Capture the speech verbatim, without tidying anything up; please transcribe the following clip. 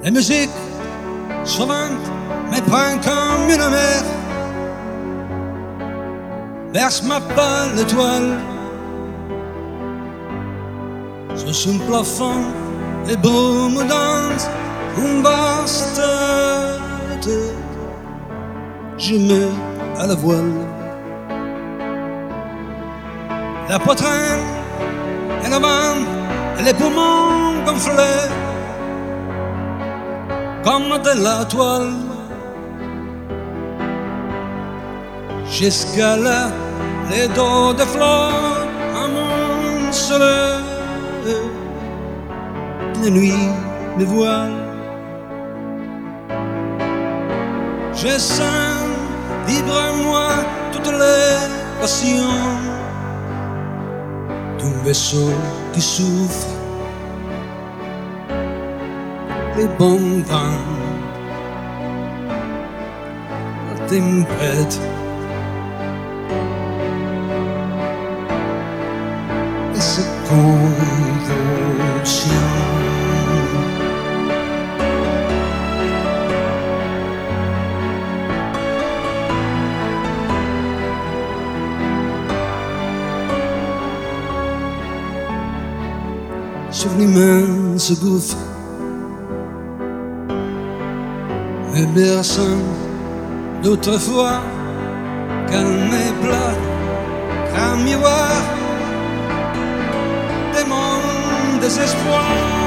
La musique, sauvante, m'éprend comme une mer, verse ma pâle étoile. Sous un plafond, les brumes dansent, une vaste tête. Je mets à la voile. La poitrine et le ventre et les poumons gonflés comme de la toile. J'escalade les dos de fleurs amoncelées. La nuit me voile. Je sens vibrer en moi toutes les passions d'un vaisseau qui souffre les bons vents, la tempête et ses convulsions. Sur l'immense gouffre, me berçant d'autrefois, calme et plat, grand miroir de mon désespoir.